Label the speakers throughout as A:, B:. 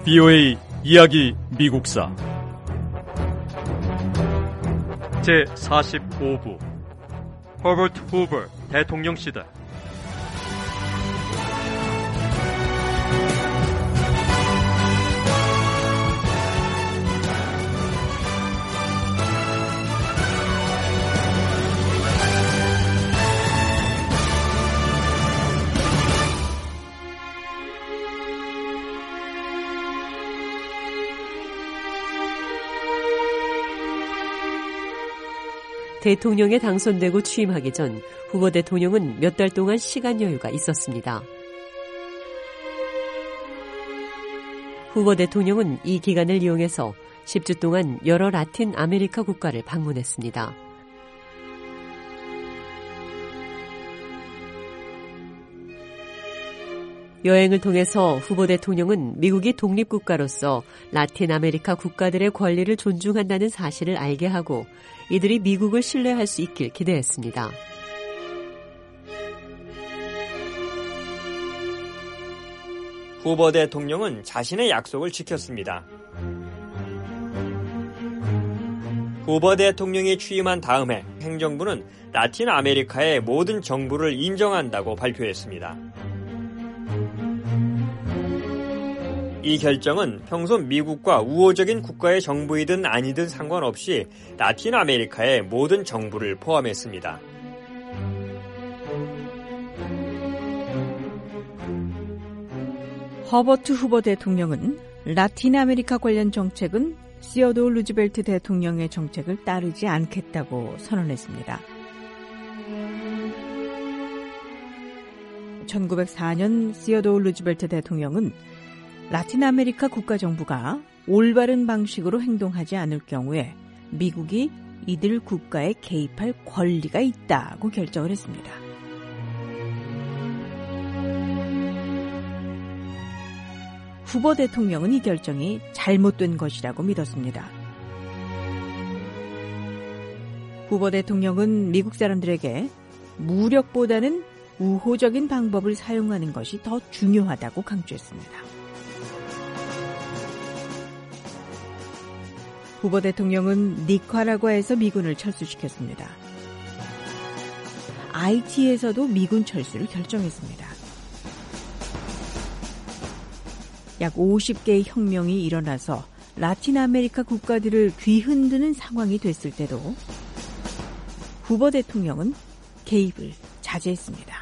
A: BOA 이야기 미국사 제45부 허버트 후버 대통령 시대.
B: 대통령에 당선되고 취임하기 전 후보 대통령은 몇 달 동안 시간 여유가 있었습니다. 후보 대통령은 이 기간을 이용해서 10주 동안 여러 라틴 아메리카 국가를 방문했습니다. 여행을 통해서 후보 대통령은 미국이 독립국가로서 라틴 아메리카 국가들의 권리를 존중한다는 사실을 알게 하고 이들이 미국을 신뢰할 수 있길 기대했습니다.
C: 후보 대통령은 자신의 약속을 지켰습니다. 후보 대통령이 취임한 다음에 행정부는 라틴 아메리카의 모든 정부를 인정한다고 발표했습니다. 이 결정은 평소 미국과 우호적인 국가의 정부이든 아니든 상관없이 라틴 아메리카의 모든 정부를 포함했습니다.
D: 허버트 후보 대통령은 라틴 아메리카 관련 정책은 시어도어 루즈벨트 대통령의 정책을 따르지 않겠다고 선언했습니다. 1904년 시어도어 루즈벨트 대통령은 라틴 아메리카 국가정부가 올바른 방식으로 행동하지 않을 경우에 미국이 이들 국가에 개입할 권리가 있다고 결정을 했습니다. 후보 대통령은 이 결정이 잘못된 것이라고 믿었습니다. 후보 대통령은 미국 사람들에게 무력보다는 우호적인 방법을 사용하는 것이 더 중요하다고 강조했습니다. 후보 대통령은 니카라과에서 미군을 철수시켰습니다. 아이티에서도 미군 철수를 결정했습니다. 약 50개의 혁명이 일어나서 라틴 아메리카 국가들을 뒤흔드는 상황이 됐을 때도 후보 대통령은 개입을 자제했습니다.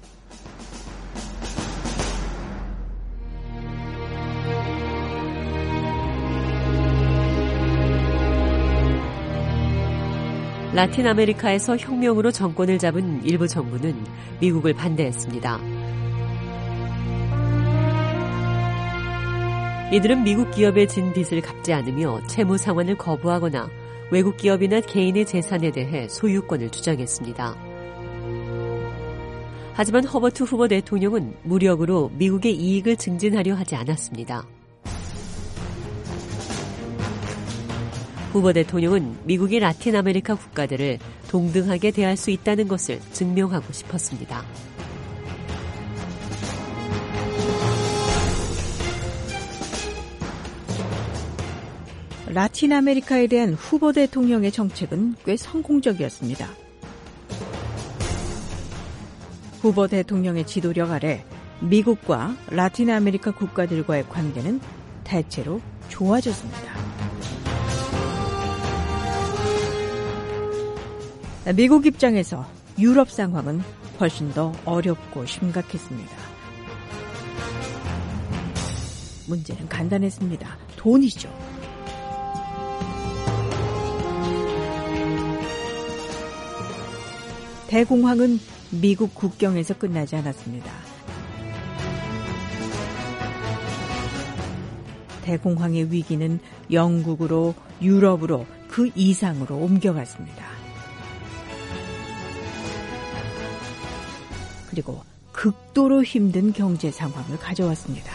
B: 라틴 아메리카에서 혁명으로 정권을 잡은 일부 정부는 미국을 반대했습니다. 이들은 미국 기업에 진 빚을 갚지 않으며 채무 상환을 거부하거나 외국 기업이나 개인의 재산에 대해 소유권을 주장했습니다. 하지만 허버트 후보 대통령은 무력으로 미국의 이익을 증진하려 하지 않았습니다. 후보 대통령은 미국이 라틴 아메리카 국가들을 동등하게 대할 수 있다는 것을 증명하고 싶었습니다.
D: 라틴 아메리카에 대한 후보 대통령의 정책은 꽤 성공적이었습니다. 후보 대통령의 지도력 아래 미국과 라틴 아메리카 국가들과의 관계는 대체로 좋아졌습니다. 미국 입장에서 유럽 상황은 훨씬 더 어렵고 심각했습니다. 문제는 간단했습니다. 돈이죠. 대공황은 미국 국경에서 끝나지 않았습니다. 대공황의 위기는 영국으로, 유럽으로, 그 이상으로 옮겨갔습니다. 그리고 극도로 힘든 경제 상황을 가져왔습니다.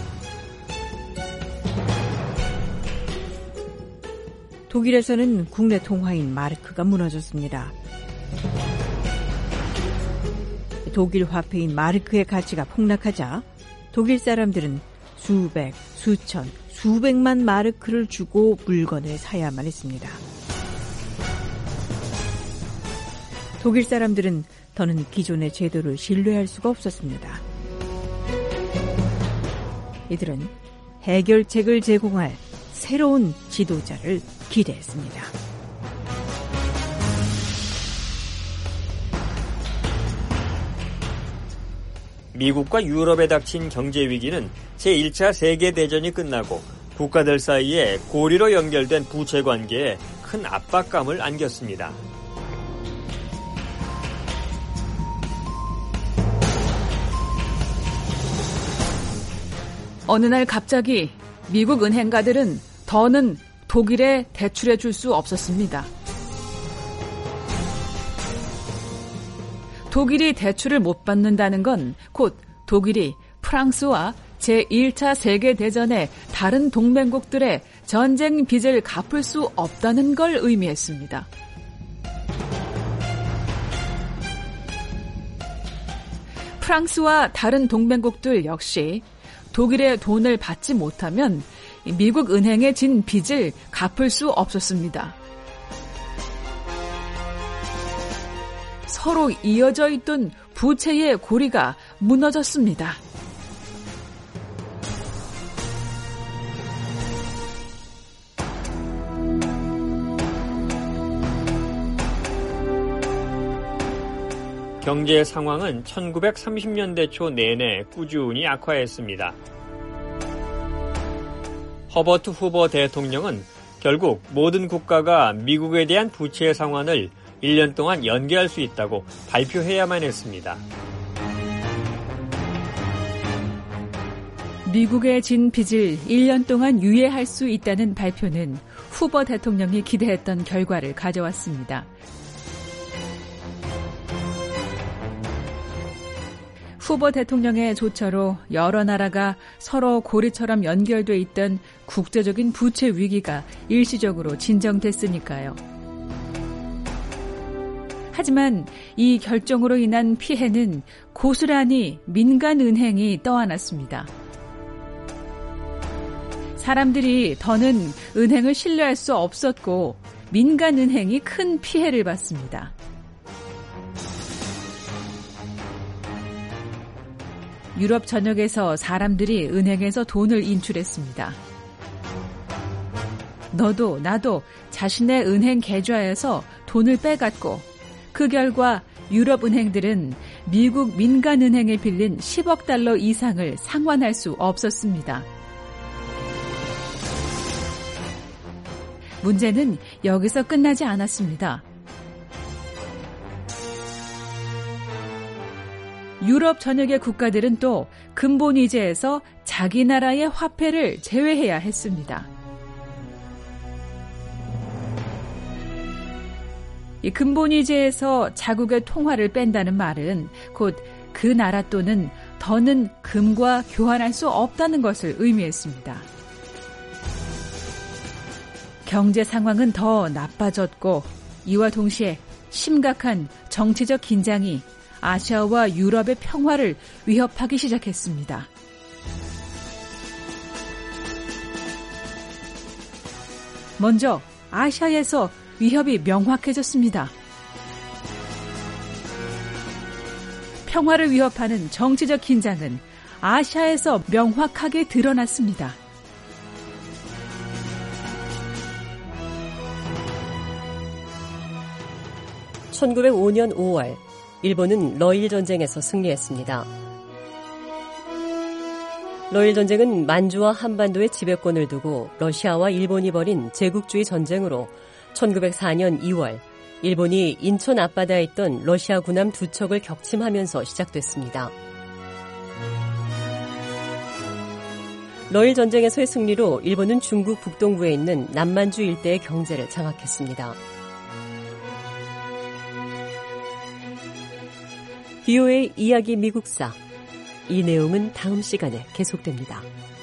D: 독일에서는 국내 통화인 마르크가 무너졌습니다. 독일 화폐인 마르크의 가치가 폭락하자 독일 사람들은 수백, 수천, 수백만 마르크를 주고 물건을 사야만 했습니다. 독일 사람들은 더는 기존의 제도를 신뢰할 수가 없었습니다. 이들은 해결책을 제공할 새로운 지도자를 기대했습니다.
C: 미국과 유럽에 닥친 경제 위기는 제1차 세계대전이 끝나고 국가들 사이에 고리로 연결된 부채 관계에 큰 압박감을 안겼습니다.
E: 어느 날 갑자기 미국 은행가들은 더는 독일에 대출해 줄 수 없었습니다. 독일이 대출을 못 받는다는 건 곧 독일이 프랑스와 제1차 세계대전의 다른 동맹국들의 전쟁 빚을 갚을 수 없다는 걸 의미했습니다. 프랑스와 다른 동맹국들 역시 독일의 돈을 받지 못하면 미국 은행에 진 빚을 갚을 수 없었습니다. 서로 이어져 있던 부채의 고리가 무너졌습니다.
C: 경제 상황은 1930년대 초 내내 꾸준히 악화했습니다. 허버트 후버 대통령은 결국 모든 국가가 미국에 대한 부채 상환을 1년 동안 연기할 수 있다고 발표해야만 했습니다.
E: 미국에 진 빚을 1년 동안 유예할 수 있다는 발표는 후버 대통령이 기대했던 결과를 가져왔습니다. 후보 대통령의 조처로 여러 나라가 서로 고리처럼 연결돼 있던 국제적인 부채 위기가 일시적으로 진정됐으니까요. 하지만 이 결정으로 인한 피해는 고스란히 민간 은행이 떠안았습니다. 사람들이 더는 은행을 신뢰할 수 없었고 민간 은행이 큰 피해를 봤습니다. 유럽 전역에서 사람들이 은행에서 돈을 인출했습니다. 너도 나도 자신의 은행 계좌에서 돈을 빼갔고 그 결과 유럽 은행들은 미국 민간은행에 빌린 10억 달러 이상을 상환할 수 없었습니다. 문제는 여기서 끝나지 않았습니다. 유럽 전역의 국가들은 또 근본위제에서 자기 나라의 화폐를 제외해야 했습니다. 이 근본위제에서 자국의 통화를 뺀다는 말은 곧 그 나라 또는 더는 금과 교환할 수 없다는 것을 의미했습니다. 경제 상황은 더 나빠졌고 이와 동시에 심각한 정치적 긴장이 아시아와 유럽의 평화를 위협하기 시작했습니다. 먼저 아시아에서 위협이 명확해졌습니다. 평화를 위협하는 정치적 긴장은 아시아에서 명확하게 드러났습니다.
B: (1905년 5월) 일본은 러일 전쟁에서 승리했습니다. 러일 전쟁은 만주와 한반도의 지배권을 두고 러시아와 일본이 벌인 제국주의 전쟁으로 1904년 2월 일본이 인천 앞바다에 있던 러시아 군함 2척을 격침하면서 시작됐습니다. 러일 전쟁에서의 승리로 일본은 중국 북동부에 있는 남만주 일대의 경제를 장악했습니다. BOA 이야기 미국사. 이 내용은 다음 시간에 계속됩니다.